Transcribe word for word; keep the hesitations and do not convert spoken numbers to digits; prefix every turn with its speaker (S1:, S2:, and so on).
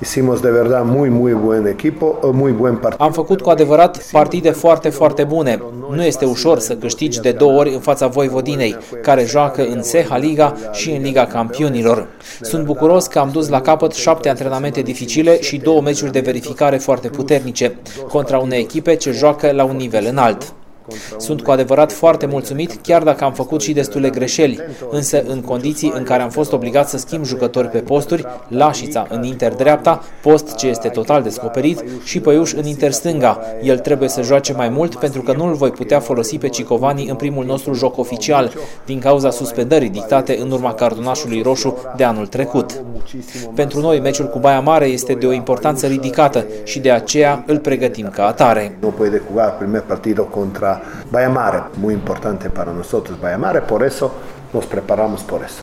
S1: Hicimos de verdad muy, muy buen equipo, muy buen partido.
S2: Am făcut cu adevărat partide foarte, foarte bune. Nu este ușor să câștigi de două ori în fața Voivodinei, care joacă în S E H A Liga și în Liga Campionilor. Sunt bucuros că am dus la capăt șapte antrenamente dificile și două meciuri de verificare foarte puternice, contra unei echipe ce joacă la un nivel înalt. Sunt cu adevărat foarte mulțumit, chiar dacă am făcut și destule greșeli, însă în condiții în care am fost obligat să schimb jucători pe posturi, Lașița în Inter dreapta, post ce este total descoperit, și Păiuș în Inter stânga. El trebuie să joace mai mult pentru că nu îl voi putea folosi pe Cicovani în primul nostru joc oficial, din cauza suspendării dictate în urma cartonașului roșu de anul trecut. Pentru noi, meciul cu Baia Mare este de o importanță ridicată și de aceea îl pregătim ca atare.
S1: Nu puede jugar primer partido contra Baia Mare, muy importante para nosotros Baia Mare, por eso nos preparamos por eso.